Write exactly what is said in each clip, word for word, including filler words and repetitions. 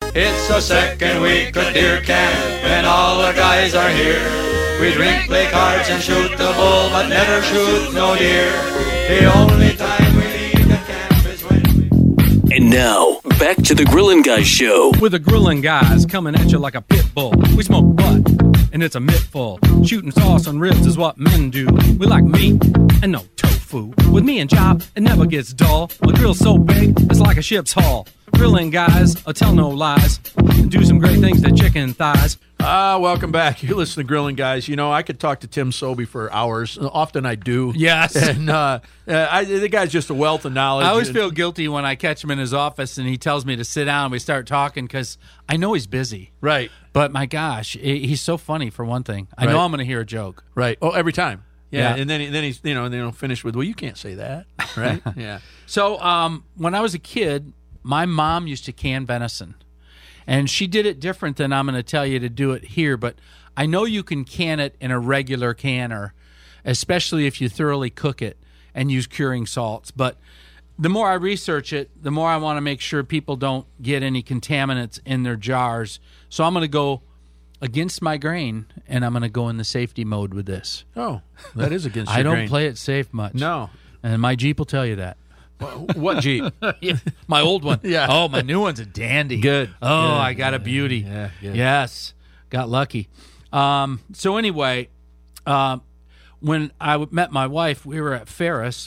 It's the second week of deer camp, and all the guys are here. We drink, play cards, and shoot the bull, but never shoot no deer. The only time we leave the camp is when we... And now, back to the Grillin' Guys Show. With the Grillin' Guys coming at you like a pit bull. We smoke butt, and it's a mittful. Shooting sauce on ribs is what men do. We like meat and no tofu. With me and Chop, it never gets dull. My grill's so big, it's like a ship's hull. Grilling guys, I tell no lies, and do some great things to chicken thighs. Ah, uh, welcome back. You listen to Grilling Guys. You know, I could talk to Tim Sobey for hours. Often I do. Yes. And uh, uh, I, the guy's just a wealth of knowledge. I always feel guilty when I catch him in his office and he tells me to sit down and we start talking because I know he's busy. Right. But my gosh, he's so funny for one thing. I right. know I'm going to hear a joke. Right. Oh, every time. Yeah. yeah. And then then he's, you know, and then he'll finish with, well, you can't say that. Right. Yeah. So um, when I was a kid, my mom used to can venison. And she did it different than I'm going to tell you to do it here, but I know you can can it in a regular canner, especially if you thoroughly cook it and use curing salts. But the more I research it, the more I want to make sure people don't get any contaminants in their jars. So I'm going to go against my grain, and I'm going to go in the safety mode with this. Oh, that is against your I don't grain. play it safe much. No. And my Jeep will tell you that. What Jeep? My old one. Yeah. Oh, my new one's a dandy. Good. Oh, Good. I got a beauty. Yeah, good. Yes. Got lucky. Um, so anyway, uh, when I w- met my wife, we were at Ferris.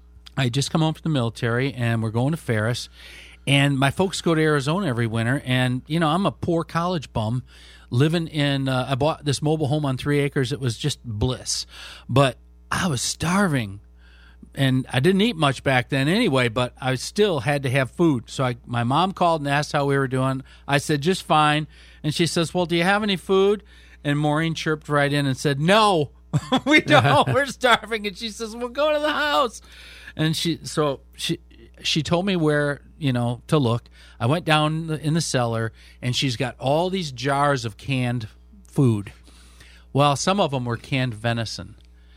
I had just come home from the military, and we're going to Ferris. And my folks go to Arizona every winter. And, you know, I'm a poor college bum living in uh, – I bought this mobile home on three acres. It was just bliss. But I was starving. And I didn't eat much back then anyway, but I still had to have food. So I, my mom called and asked how we were doing. I said, just fine. And she says, well, do you have any food? And Maureen chirped right in and said, no, we don't. We're starving. And she says, well, go to the house. And she, so she, she told me where, you know, to look. I went down in the cellar, and she's got all these jars of canned food. Well, some of them were canned venison.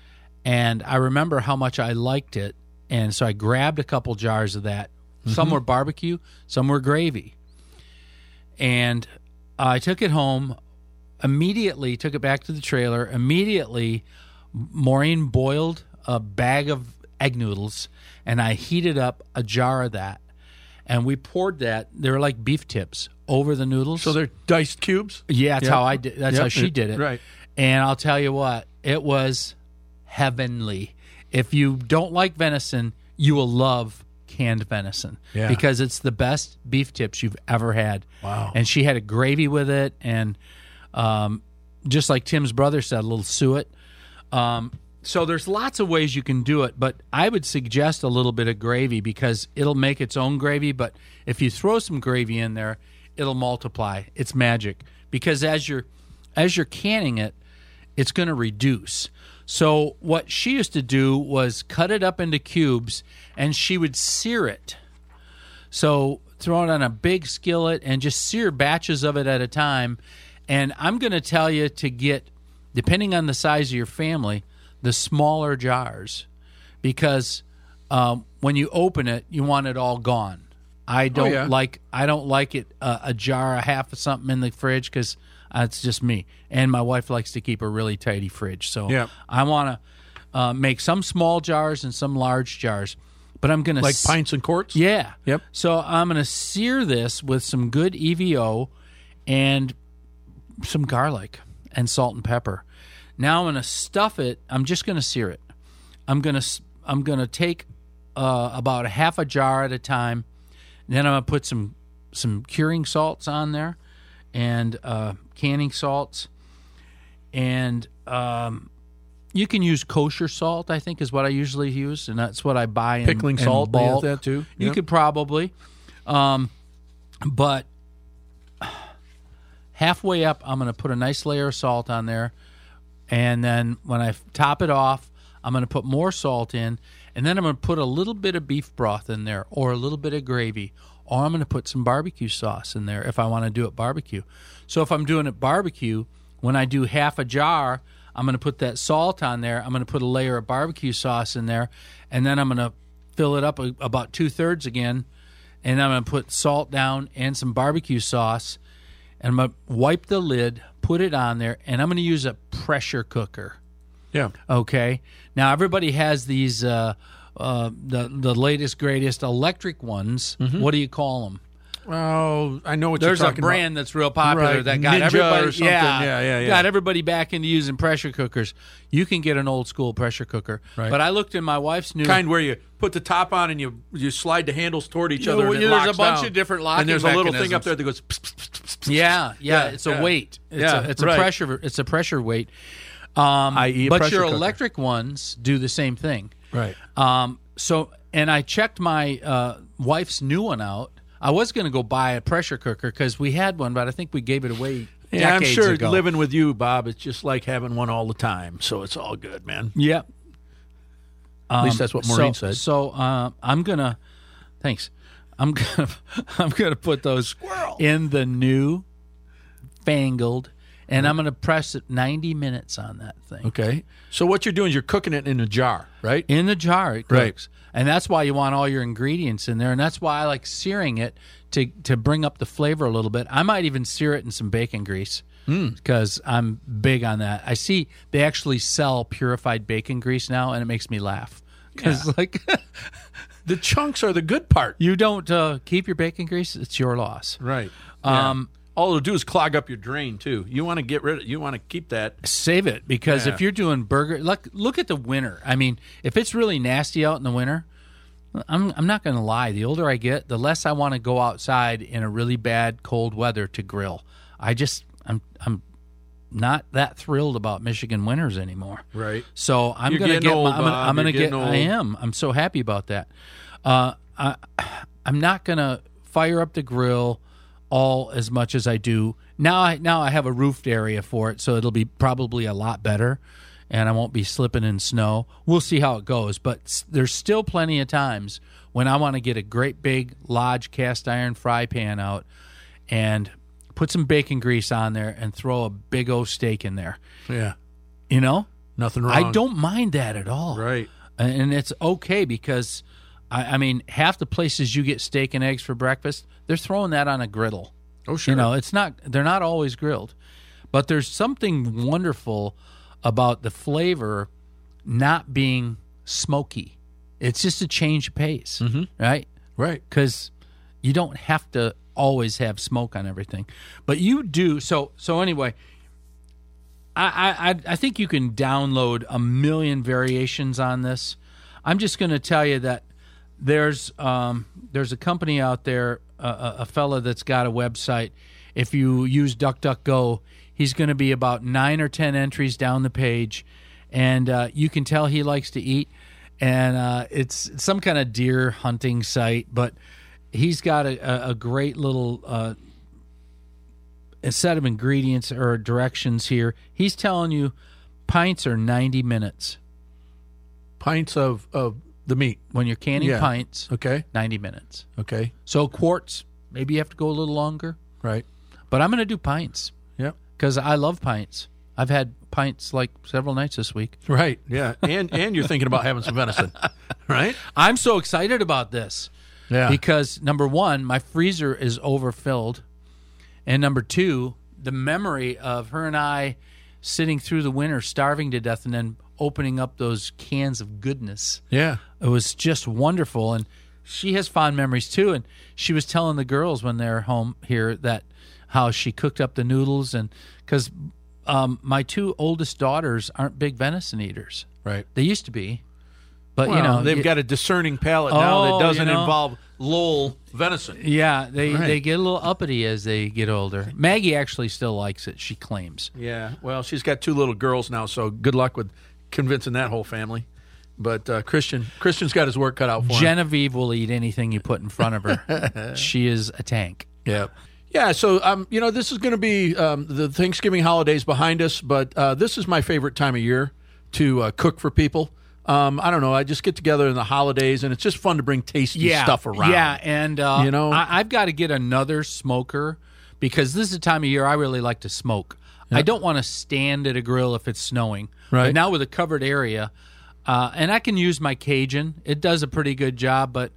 And I remember how much I liked it, and so I grabbed a couple jars of that. Some Mm-hmm. were barbecue, some were gravy. And I took it home, immediately took it back to the trailer, immediately Maureen boiled a bag of egg noodles, and I heated up a jar of that. And we poured that, they were like beef tips, over the noodles. So they're diced cubes? Yeah, that's Yep. how I did. That's Yep. how she did it. Right. And I'll tell you what, it was heavenly. If you don't like venison, you will love canned venison Yeah. because it's the best beef tips you've ever had. Wow. And she had a gravy with it, and um, just like Tim's brother said, a little suet. Um, so there's lots of ways you can do it, but I would suggest a little bit of gravy because it'll make its own gravy. But if you throw some gravy in there, it'll multiply. It's magic because as you're as you're canning it, it's going to reduce. So what she used to do was cut it up into cubes, and she would sear it. So throw it on a big skillet and just sear batches of it at a time. And I'm going to tell you to get, depending on the size of your family, the smaller jars, because um, when you open it, you want it all gone. I don't yeah. like I don't like it uh, a jar, a half of something in the fridge because it's just me. And my wife likes to keep a really tidy fridge. So Yeah. I want to uh, make some small jars and some large jars. But I'm going to... Like pints and quarts? Yeah. Yep. So I'm going to sear this with some good E V O and some garlic and salt and pepper. Now I'm going to stuff it. I'm just going to sear it. I'm going to I'm going to take uh, about a half a jar at a time. And then I'm going to put some some curing salts on there and uh, canning salts. And um, you can use kosher salt, I think, is what I usually use, and that's what I buy in Pickling in salt, they have bulk. that too? You Yep. could probably. Um, but halfway up, I'm going to put a nice layer of salt on there. And then when I top it off, I'm going to put more salt in. And then I'm going to put a little bit of beef broth in there or a little bit of gravy. Or I'm going to put some barbecue sauce in there if I want to do it barbecue. So if I'm doing it barbecue, when I do half a jar, I'm going to put that salt on there. I'm going to put a layer of barbecue sauce in there. And then I'm going to fill it up a, about two-thirds again. and I'm going to put salt down and some barbecue sauce, and I'm going to wipe the lid, put it on there, and I'm going to use a pressure cooker. Yeah. Okay. Now everybody has these uh, uh, the the latest greatest electric ones. Mm-hmm. What do you call them? Oh, I know what There's you're a talking brand about. that's real popular Right, that got Ninja everybody or something. Yeah, Yeah, yeah, yeah. got everybody back into using pressure cookers. You can get an old school pressure cooker, Right. but I looked in my wife's new Kind where you put the top on and you you slide the handles toward each You other. know, and it there's a locks bunch down. of different locking And there's a little thing mechanisms. up there that goes. Pss, pss, pss, pss, pss. Yeah, yeah, Yeah, it's a yeah. weight. It's Yeah, a, it's right. a pressure. It's a pressure weight. Um, that is. but pressure your cooker. electric ones do the same thing. Right. Um, so, and I checked my uh, wife's new one out. I was going to go buy a pressure cooker because we had one, but I think we gave it away. Yeah, I'm decades sure ago. living with you, Bob, it's just like having one all the time. So it's all good, man. Yep. At least that's what Maureen so, said. So uh, I'm gonna. Thanks. I'm gonna. I'm gonna put those in the new, fangled, and I'm gonna press it ninety minutes on that thing. Okay. So what you're doing is you're cooking it in a jar, right? In the jar, it Right. cooks. And that's why you want all your ingredients in there. And that's why I like searing it to, to bring up the flavor a little bit. I might even sear it in some bacon grease because I'm big on that. I see they actually sell purified bacon grease now, and it makes me laugh. Because, like, The chunks are the good part. you don't uh, keep your bacon grease, it's your loss. Right. Um, All it'll do is clog up your drain too. You want to get rid of. You want to keep that. Save it because Yeah. if you're doing burger, look look at the winter. I mean, if it's really nasty out in the winter, I'm I'm not going to lie. The older I get, the less I want to go outside in a really bad cold weather to grill. I just I'm I'm not that thrilled about Michigan winters anymore. Right. So I'm You're going to getting get. old, my, I'm gonna, Bob. I'm going to You're get. getting I old. am. I'm so happy about that. Uh, I I'm not going to fire up the grill all as much as I do now. I now I have a roofed area for it, so it'll be probably a lot better, and I won't be slipping in snow. We'll see how it goes, but s- there's still plenty of times when I want to get a great big Lodge cast iron fry pan out and put some bacon grease on there and throw a big O steak in there. Yeah. You know, Nothing wrong. I don't mind that at all. Right. And it's okay because, I, I mean, half the places you get steak and eggs for breakfast, they're throwing that on a griddle. Oh sure. You know, it's not, they're not always grilled. But there's something wonderful about the flavor not being smoky. It's just a change of pace, right? Right. Because you don't have to always have smoke on everything, but you do. So so anyway, I I I think you can download a million variations on this. I'm just going to tell you that there's um there's a company out there, uh, a, a fella that's got a website. If you use DuckDuckGo, he's going to be about nine or ten entries down the page, and uh, you can tell he likes to eat. And uh, it's some kind of deer hunting site, but he's got a, a great little uh, a set of ingredients or directions here. He's telling you pints are ninety minutes. Pints of, of the meat. When you're canning Yeah. pints, Okay. ninety minutes. Okay. So quarts, maybe you have to go a little longer. Right. But I'm going to do pints Yep. because I love pints. I've had pints like several nights this week. Right. Yeah. And and you're thinking about having some venison. Right. I'm so excited about this. Yeah. Because number one, my freezer is overfilled, and number two, the memory of her and I sitting through the winter, starving to death, and then opening up those cans of goodness. Yeah. It was just wonderful, and she has fond memories too. And she was telling the girls when they're home here that how she cooked up the noodles, and because um, my two oldest daughters aren't big venison eaters. Right. They used to be, but Well, you know they've you- got a discerning palate now Oh, that doesn't you know. involve Lowell venison. Yeah, they, Right. they get a little uppity as they get older. Maggie actually still likes it, she claims. Yeah. Well, she's got two little girls now, so good luck with convincing that whole family. But uh, Christian, Christian's got his work cut out for him. Genevieve will eat anything you put in front of her. She is a tank. Yeah. Yeah, so, um, you know, this is going to be um, the Thanksgiving holidays behind us, but uh, this is my favorite time of year to uh, cook for people. Um, I don't know. I just get together in the holidays, and it's just fun to bring tasty stuff around. Yeah, and uh, You know? I, I've got to get another smoker because this is the time of year I really like to smoke. I don't want to stand at a grill if it's snowing. Right. But now with a covered area, uh, and I can use my Cajun. It does a pretty good job, but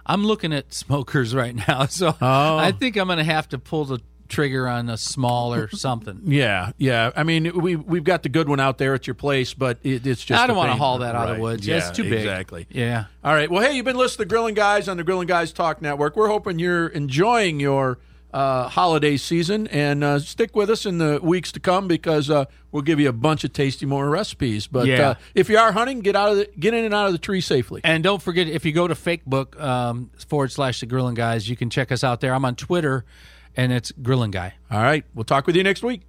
I'm looking at smokers right now, so Oh. I think I'm going to have to pull the trigger on a small or something. Yeah, yeah. I mean, we we've got the good one out there at your place, but it, it's just. I don't a want to pain. haul that out of Right. the woods. Yeah, Yeah, it's too big. Exactly. Yeah. All right. Well, hey, you've been listening to Grilling Guys on the Grilling Guys Talk Network. We're hoping you're enjoying your uh, holiday season, and uh, stick with us in the weeks to come because uh, we'll give you a bunch of tasty more recipes. But Yeah. uh, if you are hunting, get out of the, get in and out of the tree safely. And don't forget, if you go to Facebook um, forward slash the Grilling Guys, you can check us out there. I'm on Twitter, and it's Grilling Guy. All right. We'll talk with you next week.